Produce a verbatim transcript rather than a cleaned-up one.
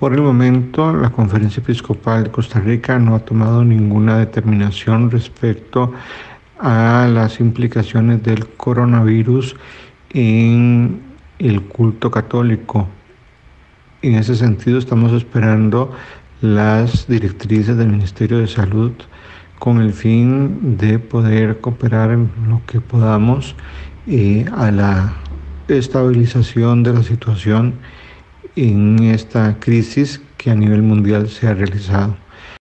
Por el momento, la Conferencia Episcopal de Costa Rica no ha tomado ninguna determinación respecto a las implicaciones del coronavirus en el culto católico. En ese sentido, estamos esperando las directrices del Ministerio de Salud con el fin de poder cooperar en lo que podamos eh, a la estabilización de la situación en esta crisis que a nivel mundial se ha realizado.